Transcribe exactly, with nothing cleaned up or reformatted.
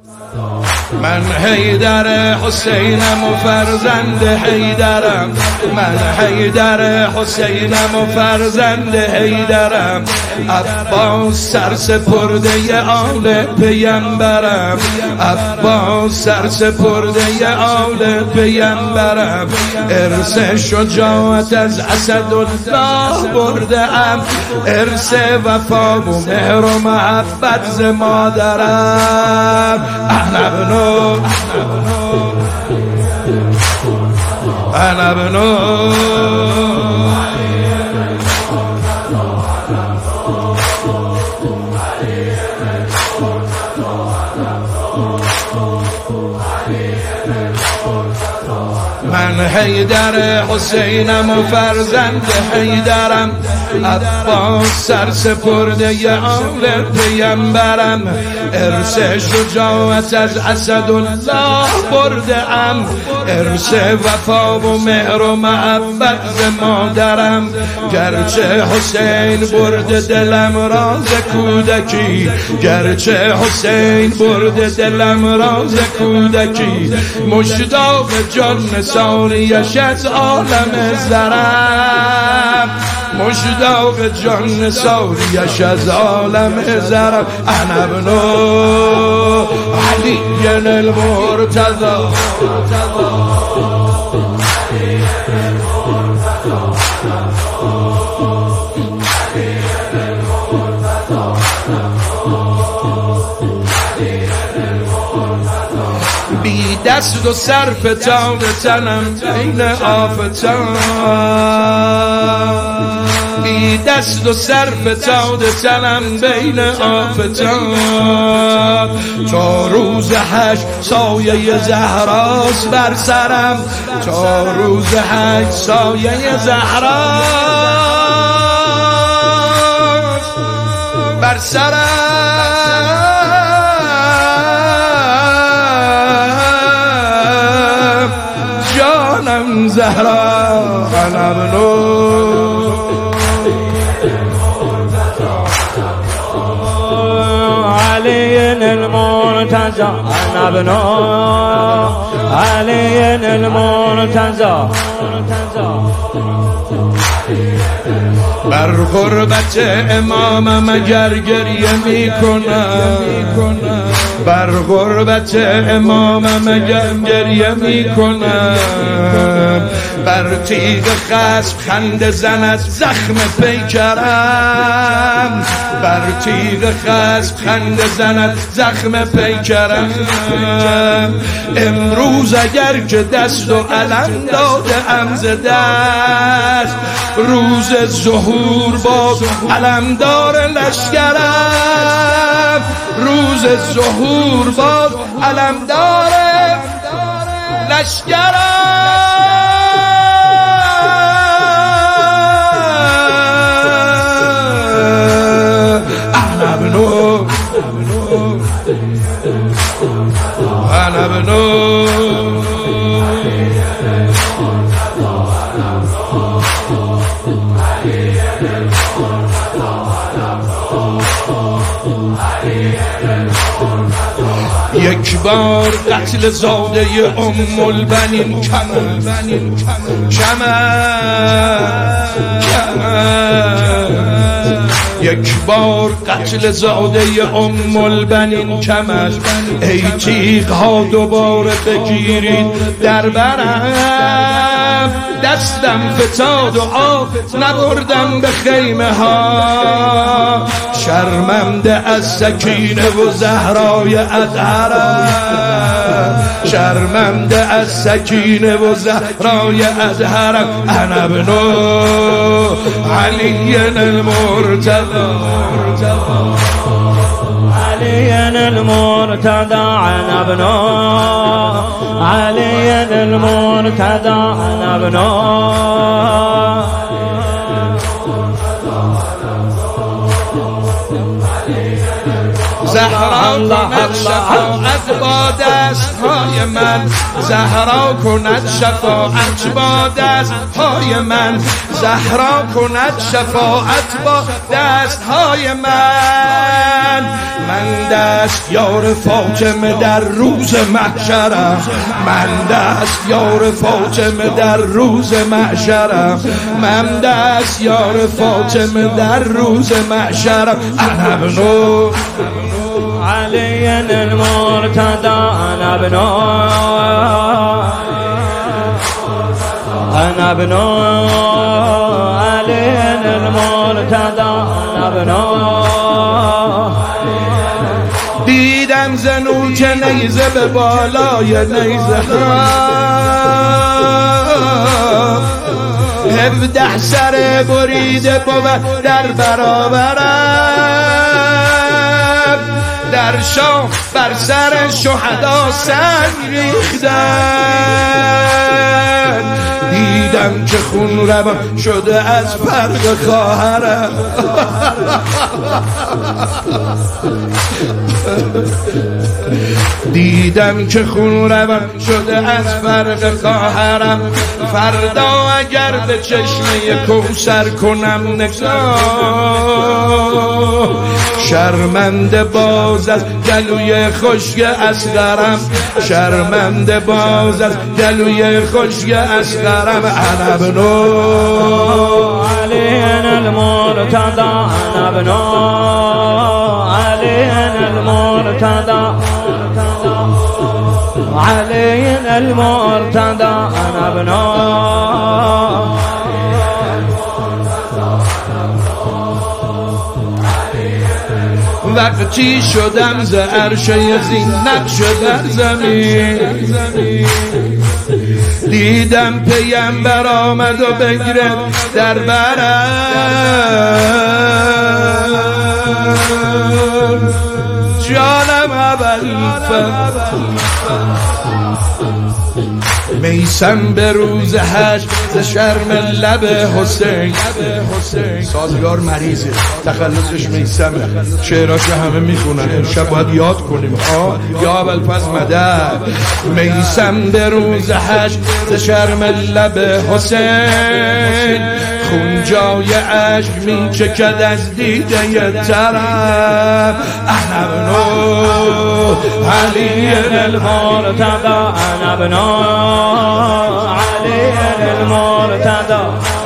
من حیدر حسینم و فرزند حیدرم، من حیدر حسینم و فرزند حیدرم، عباس سرسپرده آل پیمبرم، عباس سرسپرده آل پیمبرم، ارث شجاعت از اسدالله برده ام، ارث وفا و مهر و محبت ز مادرم. انا ابنو انا ابنو من حیدر حسینم و فرزند حیدرم، عباس سرسپرده آل پیمبرم، ارث شجاعت از اسدالله برده ام، ارث وفا و مهر و محبت ز مادرم، گرچه حسین برده دلم راز کودکی، گرچه حسین برده دلم راز کودکی، مشتاق جان ساریش از عالم زرم، مشتاق جان ساریش از عالم زرم. انا ابنو علی المرتضی، بی دست و سر فتان تنم بین آفتان، بی دست و سر فتان تنم بین آفتان، تا روز حشر سایه زهراست بر سرم، تا روز حشر سایه زهراست بر سرم. جانم زهرا انا ابنو علی المرتضی، انا ابنو علی المرتضی. بر غربت امامم اگر گریه می کنم، بر غربت امامم اگر گریه می کنم، بر تیغ خصم خنده زند زخم پیکرم، بر تیغ خصم خنده زند زخم پیکرم. امروز اگر که دست و علم داده ام ز دست، روز ظهور باد علمدار لشکرم، روز ظهور باد علمدار لشکرم. انا ابنو انا ابنو یک بار قتل زاده ام البنین کمر کمر، یک بار قتل زاده ام البنین کمر، ای تیغ ها دوباره بگیرید در برم، دستم فتاد و آب نبردم به خیمه ها، شرمنده از سکینه و زهرای اطهرم، شرمنده از سکینه و زهرای اطهرم. انا ابنو علی المرتضی، علی المرتضی، انا ابنو علی المرتضی، انا ابنو زهرا کند شفاعت با دستهای من، زهرا کند شفاعت با دستهای من، زهرا کند شفاعت با دستهای من. من دست یار فاطمه در روز محشرم، من دست یار فاطمه در روز محشرم، من دست یار فاطمه در روز محشرم. انا ابنو علي المرتضى، أنا ابنو أنا ابنو علي المرتضى، أنا ابنو. دیدم زنو که نیزه به بالای نیزه هفده سر بریده بود در برابرم، در شاه بر سر شهدا سنگ ریختن. دیدم که خون روان شده از فرق خواهرم، دیدم که خون روان شده از فرق خواهرم. فردا اگر به چشمه کوثر کنم نگاه، شرمنده باز از گلوی خشک اصغرم، شرمنده باز از گلوی خشک اصغرم. انا ابنو علي المرتضى، أنا ابنو علي المرتضى، علي المرتضى، أنا ابنو. وقتی شدم ز عرش زینت شد زمین، دیدم پیمبر آمد و بگرد در برم، جانم ابوالفضل میسم به روز حشر ز شرم لب حسین. سازگار مریضه، تخلصش میسمه، شعراشو همه میخونن، امشب باید یاد کنیم. آه یا ابوالفضل مدد. میسم به روز حشر ز شرم لب حسین، خون جای عشق میچکد از دیده طرف. انا ابنو علي المرتضى، أنا ابنو علي المرتضى.